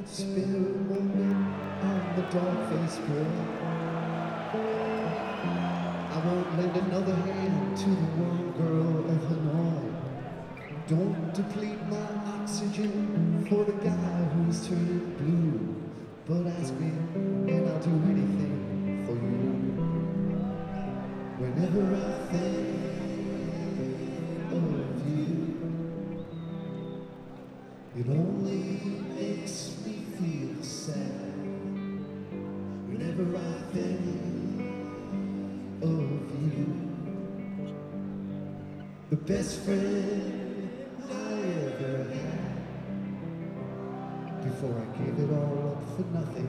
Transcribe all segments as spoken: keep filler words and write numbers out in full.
can't spare a moment on the dog-faced boy. I won't lend another hand to the worm girl of Hanoi. Don't deplete my oxygen for the guy who's turning blue. But ask me, and I'll do anything for you. Whenever I think of you, it only makes me feel sad. Whenever I think of you, the best friend I ever had, before I gave it all up for nothing.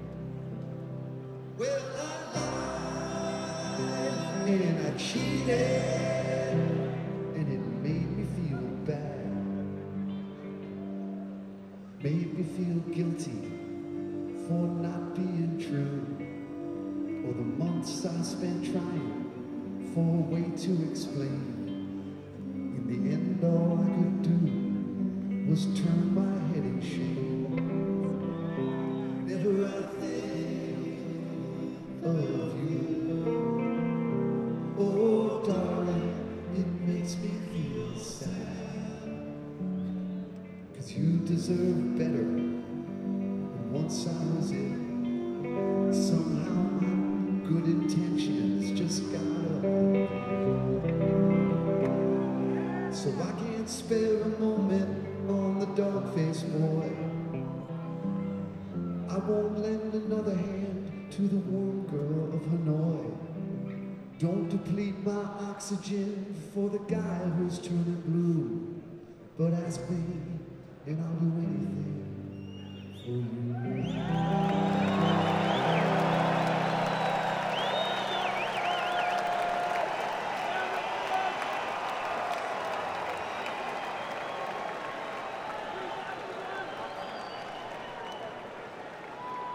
Well, I lied and I cheated, and it made me feel bad. Made me feel guilty for not being true, or the months I spent trying for a way to explain. In the end, all I could do was turn my head in shame. Whenever I think of you, oh darling, it makes me feel sad. 'Cause you deserve better. And once I was in, somehow my good intentions just got up. So I can't spare a moment on the dog-faced boy. I won't lend another hand to the warm girl of Hanoi. Don't deplete my oxygen for the guy who's turning blue. But ask me, and I'll do anything